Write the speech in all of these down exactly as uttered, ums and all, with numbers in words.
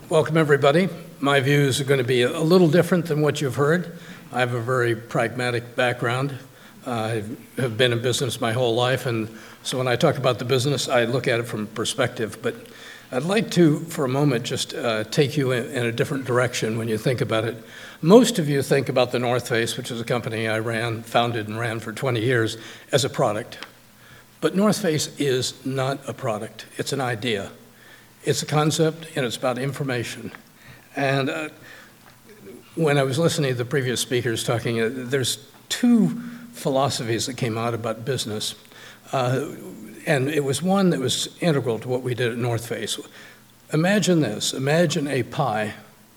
Welcome, everybody. My views are going to be a little different than what you've heard. I have a very pragmatic background. I have been in business my whole life, and so when I talk about the business, I look at it from perspective. But I'd like to, for a moment, just uh, take you in, in a different direction when you think about it. Most of you think about the North Face, which is a company I ran, founded and ran for twenty years, as a product. But North Face is not a product. It's an idea. It's a concept, and it's about information. And uh, when I was listening to the previous speakers talking, uh, there's two philosophies that came out about business. Uh, and it was one that was integral to what we did at North Face. Imagine this. Imagine a pie.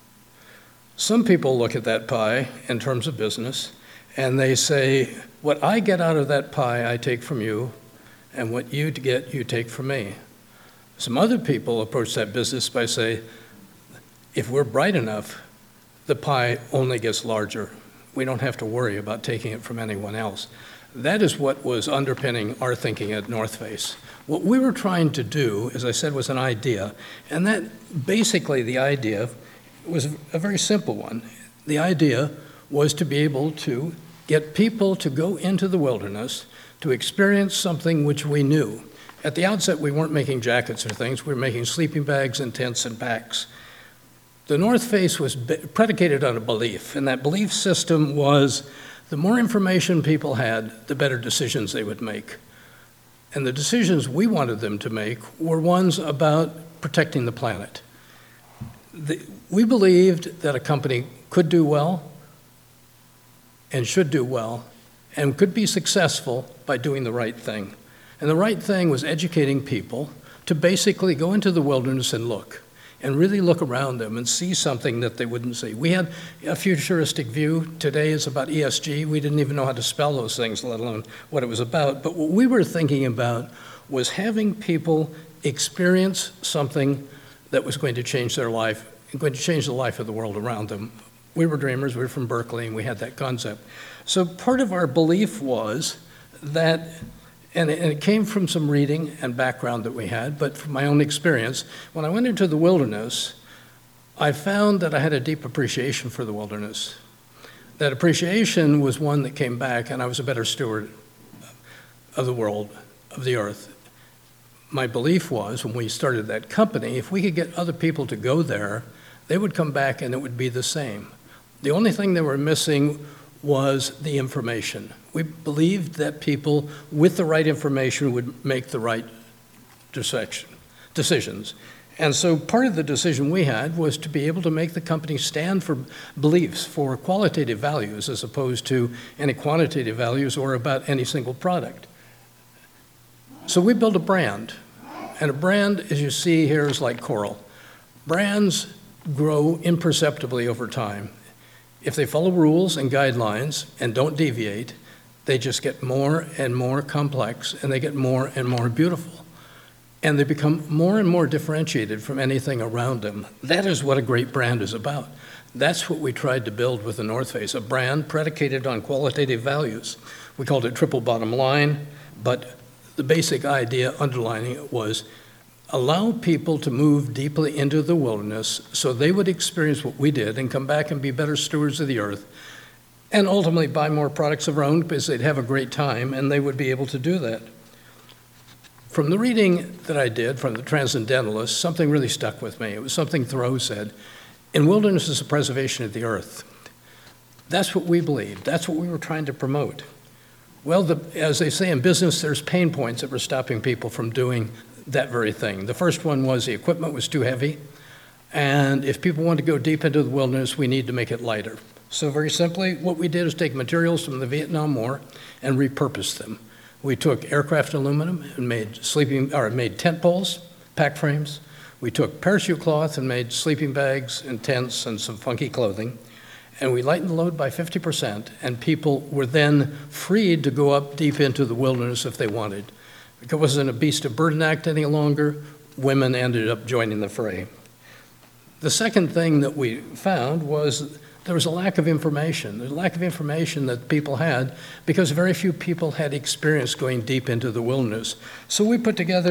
Some people look at that pie in terms of business, and they say, what I get out of that pie, I take from you, and what you get, you take from me. Some other people approach that business by saying, if we're bright enough, the pie only gets larger. We don't have to worry about taking it from anyone else. That is what was underpinning our thinking at North Face. What we were trying to do, as I said, was an idea, and that basically the idea was a very simple one. The idea was to be able to get people to go into the wilderness to experience something which we knew. At the outset, we weren't making jackets or things. We were making sleeping bags and tents and packs. The North Face was predicated on a belief, and that belief system was the more information people had, the better decisions they would make. And the decisions we wanted them to make were ones about protecting the planet. The, we believed that a company could do well and should do well and could be successful by doing the right thing. And the right thing was educating people to basically go into the wilderness and look, and really look around them and see something that they wouldn't see. We had a futuristic view. Today is about E S G. We didn't even know how to spell those things, let alone what it was about. But what we were thinking about was having people experience something that was going to change their life, going to change the life of the world around them. We were dreamers. We were from Berkeley, and we had that concept. So part of our belief was that, and it came from some reading and background that we had, but from my own experience, when I went into the wilderness, I found that I had a deep appreciation for the wilderness. That appreciation was one that came back, and I was a better steward of the world, of the earth. My belief was, when we started that company, if we could get other people to go there, they would come back and it would be the same. The only thing they were missing was the information. We believed that people with the right information would make the right decisions. And so part of the decision we had was to be able to make the company stand for beliefs, for qualitative values, as opposed to any quantitative values or about any single product. So we built a brand. And a brand, as you see here, is like coral. Brands grow imperceptibly over time. If they follow rules and guidelines and don't deviate, they just get more and more complex, and they get more and more beautiful. And they become more and more differentiated from anything around them. That is what a great brand is about. That's what we tried to build with the North Face, a brand predicated on qualitative values. We called it triple bottom line, but the basic idea underlining it was allow people to move deeply into the wilderness so they would experience what we did and come back and be better stewards of the earth, and ultimately buy more products of their own because they'd have a great time and they would be able to do that. From the reading that I did from the Transcendentalists, something really stuck with me. It was something Thoreau said, in wilderness is the preservation of the earth. That's what we believed. That's what we were trying to promote. Well, the, as they say in business, there's pain points that were stopping people from doing that very thing. The first one was the equipment was too heavy, and if people want to go deep into the wilderness, we need to make it lighter. So very simply, what we did is take materials from the Vietnam War and repurpose them. We took aircraft aluminum and made sleeping, or made tent poles, pack frames. We took parachute cloth and made sleeping bags and tents and some funky clothing. And we lightened the load by fifty percent, and people were then freed to go up deep into the wilderness if they wanted. It wasn't a beast of burden act any longer. Women ended up joining the fray. The second thing that we found was there was a lack of information. There's a lack of information that people had because very few people had experience going deep into the wilderness. So we put together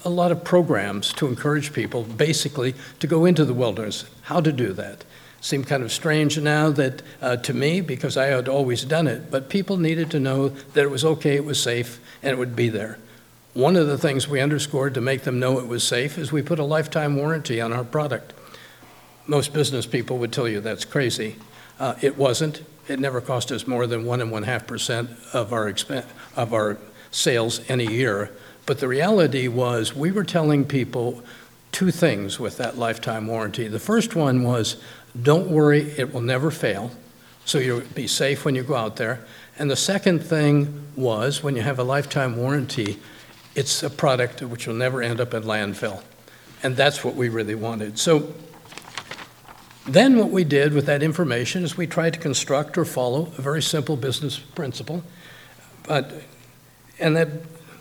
a lot of programs to encourage people, basically, to go into the wilderness. How to do that. Seemed kind of strange now that, uh, to me, because I had always done it, but people needed to know that it was okay, it was safe, and it would be there. One of the things we underscored to make them know it was safe is we put a lifetime warranty on our product. Most business people would tell you that's crazy. Uh, it wasn't. It never cost us more than one and one half percent of our expen- of our sales in a year. But the reality was we were telling people two things with that lifetime warranty. The first one was, don't worry, it will never fail, so you'll be safe when you go out there. And the second thing was, when you have a lifetime warranty, it's a product which will never end up in landfill. And that's what we really wanted. So then what we did with that information is we tried to construct or follow a very simple business principle. But, and that,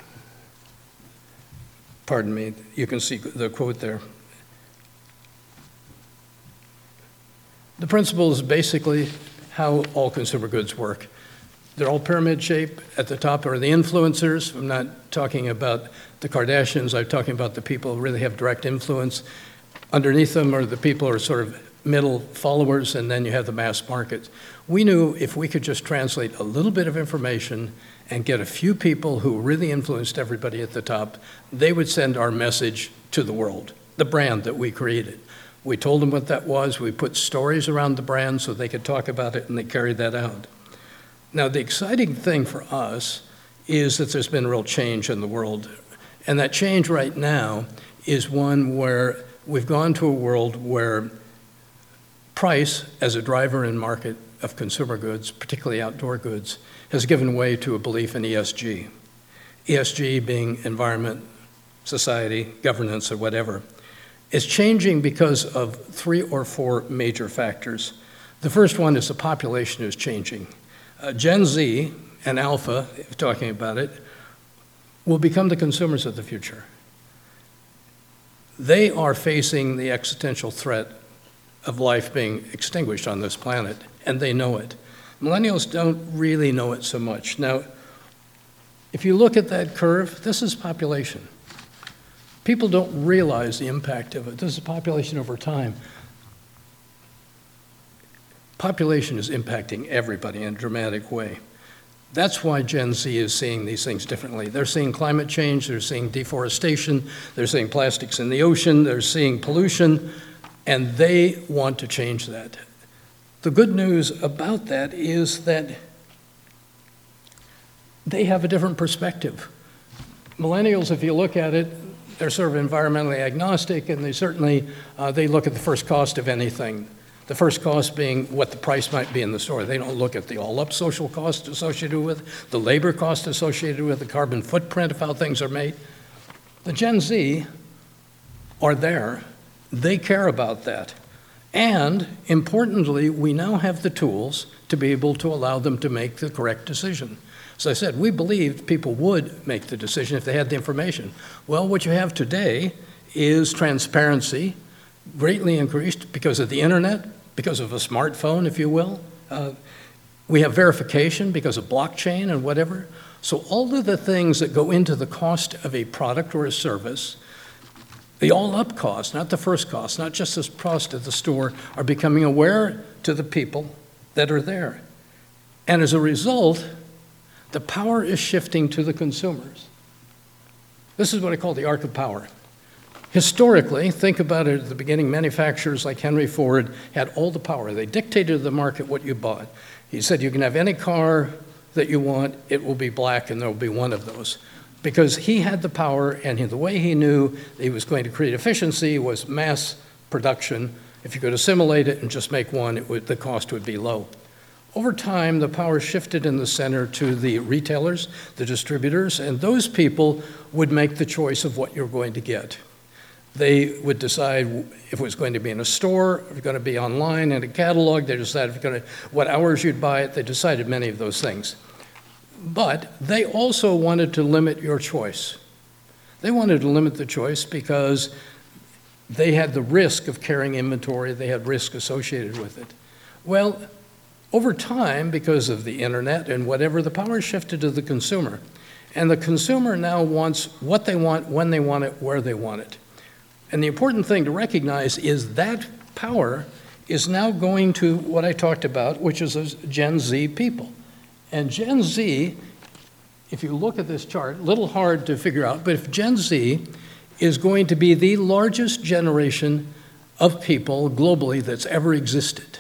pardon me, you can see the quote there. The principle is basically how all consumer goods work. They're all pyramid shape. At the top are the influencers. I'm not talking about the Kardashians. I'm talking about the people who really have direct influence. Underneath them are the people who are sort of middle followers, and then you have the mass market. We knew if we could just translate a little bit of information and get a few people who really influenced everybody at the top, they would send our message to the world, the brand that we created. We told them what that was. We put stories around the brand so they could talk about it, and they carried that out. Now, the exciting thing for us is that there's been real change in the world. And that change right now is one where we've gone to a world where price, as a driver in market of consumer goods, particularly outdoor goods, has given way to a belief in E S G. E S G being environment, society, governance, or whatever. It's changing because of three or four major factors. The first one is the population is changing. Uh, Gen Z and Alpha, if talking about it, will become the consumers of the future. They are facing the existential threat of life being extinguished on this planet, and they know it. Millennials don't really know it so much. Now, if you look at that curve, this is population. People don't realize the impact of it. This is population over time. Population is impacting everybody in a dramatic way. That's why Gen Z is seeing these things differently. They're seeing climate change, they're seeing deforestation, they're seeing plastics in the ocean, they're seeing pollution, and they want to change that. The good news about that is that they have a different perspective. Millennials, if you look at it, they're sort of environmentally agnostic, and they certainly, uh, they look at the first cost of anything. The first cost being what the price might be in the store. They don't look at the all-up social cost associated with, the labor cost associated with, the carbon footprint of how things are made. The Gen Z are there. They care about that. And importantly, we now have the tools to be able to allow them to make the correct decision. As I said, we believed people would make the decision if they had the information. Well, what you have today is transparency, greatly increased because of the internet, because of a smartphone, if you will. Uh, we have verification because of blockchain and whatever. So all of the things that go into the cost of a product or a service, the all-up cost, not the first cost, not just the cost of the store, are becoming aware to the people that are there. And as a result, the power is shifting to the consumers. This is what I call the arc of power. Historically, think about it at the beginning, manufacturers like Henry Ford had all the power. They dictated to the market what you bought. He said, you can have any car that you want, it will be black, and there will be one of those. Because he had the power, and he, the way he knew he was going to create efficiency was mass production. If you could assimilate it and just make one, it would, the cost would be low. Over time, the power shifted in the center to the retailers, the distributors, and those people would make the choice of what you're going to get. They would decide if it was going to be in a store, if it was going to be online in a catalog. They decided if it was going to, what hours you'd buy it. They decided many of those things. But they also wanted to limit your choice. They wanted to limit the choice because they had the risk of carrying inventory. They had risk associated with it. Well, over time, because of the internet and whatever, the power shifted to the consumer. And the consumer now wants what they want, when they want it, where they want it. And the important thing to recognize is that power is now going to what I talked about, which is those Gen Z people. And Gen Z, if you look at this chart, a little hard to figure out, but if Gen Z is going to be the largest generation of people globally that's ever existed.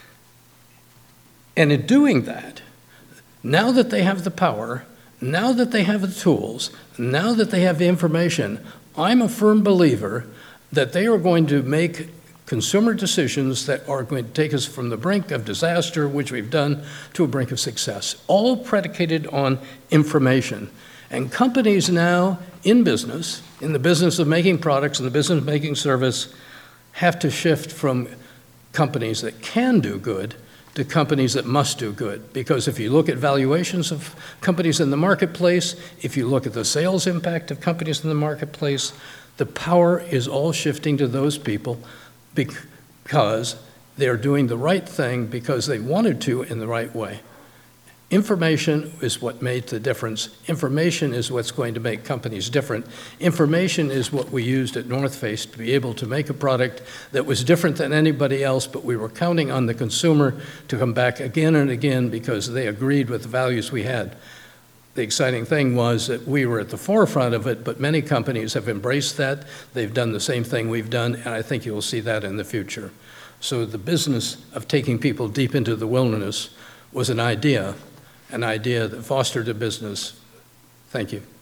And in doing that, now that they have the power, now that they have the tools, now that they have the information, I'm a firm believer that they are going to make consumer decisions that are going to take us from the brink of disaster, which we've done, to a brink of success, all predicated on information. And companies now in business, in the business of making products, in the business of making service, have to shift from companies that can do good to companies that must do good. Because if you look at valuations of companies in the marketplace, if you look at the sales impact of companies in the marketplace, the power is all shifting to those people because they're doing the right thing because they wanted to in the right way. Information is what made the difference. Information is what's going to make companies different. Information is what we used at North Face to be able to make a product that was different than anybody else, but we were counting on the consumer to come back again and again because they agreed with the values we had. The exciting thing was that we were at the forefront of it, but many companies have embraced that. They've done the same thing we've done, and I think you'll see that in the future. So the business of taking people deep into the wilderness was an idea, an idea that fostered a business. Thank you.